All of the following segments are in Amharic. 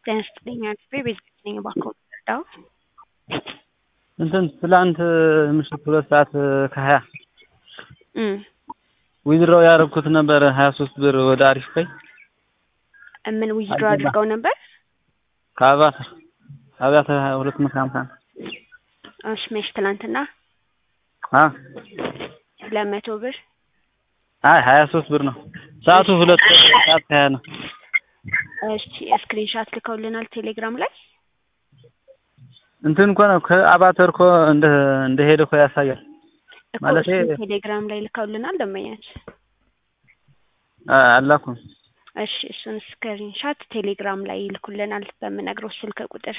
ጤና ቤት ነኝ ባኮ ዳው እንትን ትላንት ምሽት 2 ሰዓት ከ20 ዊዝድሮ ያደረኩት ነበር 23 ብር ወደ አሪፍ ፓይ ምን ዊዝድሮ አድርገው ነበር ከአባተ 250 እሺ መች ትላንትና 200 ብር 23 ብር ነው ሰዓቱ 2 ሰዓት ከ20 ነው እሺ ስክሪንሾት ልከውልናል ቴሌግራም ላይ እንትን እኮ ነው ከአባተር እኮ እንደ ሄደ እኮ ያሳያል ማለት ቴሌግራም ላይ ልከውልናል ደመኛች አላኩም እሺ እሱን ስክሪንሾት ቴሌግራም ላይ ይልኩልናል በመነግረው ስልክ ቁጥር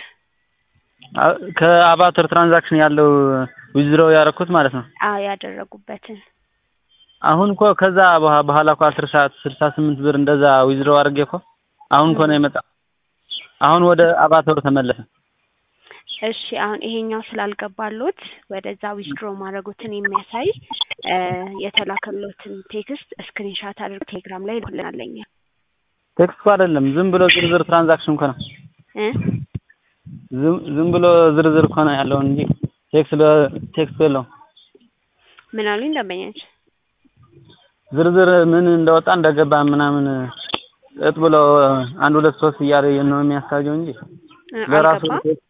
ከአባተር ትራንዛክሽን ያለው ዊዝድሮ ያደረኩት ማለት ነው ያደረጉበትን አሁን እኮ ከዛ በኋላ እኮ 10 ሰዓት 68 ብር እንደዛ ዊዝድሮ አድርጌ እኮ አሁን እኮ ነው የመጣ አሁን ወደ አባተር ተመለሰ እሺ አሁን ይሄኛው ስላልገባሉት ወደዛ ዊዝድሮ ማድረጉትን የሚያሳይ የተላከሉትን ቴክስት ስክሪንሾት አድርገው ቴሌግራም ላይ ልኩልናለኛ ቴክስት አይደለም ዝም ብሎ ዝርዝር ትራንዛክሽን እኮ ነው ዝም ብሎ ዝርዝር እኮ ነው ያለው እንጂ ቴክስት የለውም ምን አሉኝ ደንበኛች ዝርዝር ምን እንደወጣ እንደገባ ምናምን እጥ ብሎ 1 2 3 እያለ ነው የሚያሳየው እንጂ ለራሱ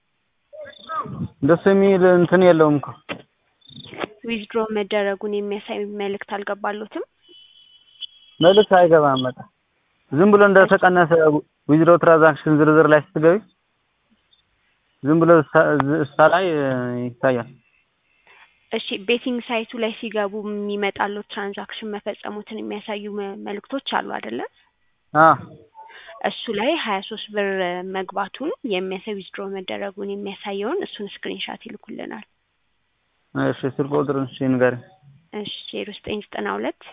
ደስ የሚል እንትን የለውም እኮ ዊዝድሮ መደረጉን የሚያሳይ መልእክት አልገባሉትም መልእክት አይገባም በቃ ዝም ብሎ እንደተቀነሰ ዊዝድሮ ትራንዛክሽን ዝርዝር ላይ ስትገቢ ዝም ብሎ ላይ ይታያል እሺ ቤቲንግ ሳይቱ ላይ ሲገቡ የሚመጣሉ ትራንዛክሽን መፈጸሙትን የሚያሳዩ መልእክቶች አሉ አይደለ እሱ ላይ 23 ብር መግባቱን የሚያሳይ ዊዝድሮ መደረጉን የሚያሳየውን እሱን ስክሪንሾት ይልኩልናል እሺ ስልክ ቁጥሩን ንገር እሺ 0992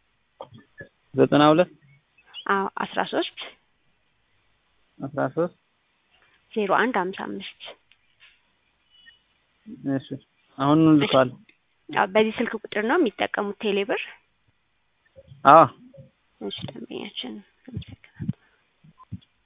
92 13 0155 እሺ አሁን ልኳል በዚህ ስልክ ቁጥር ነው የሚጠቀሙት ቴሌብር አዎ እሺ ደንበኛችን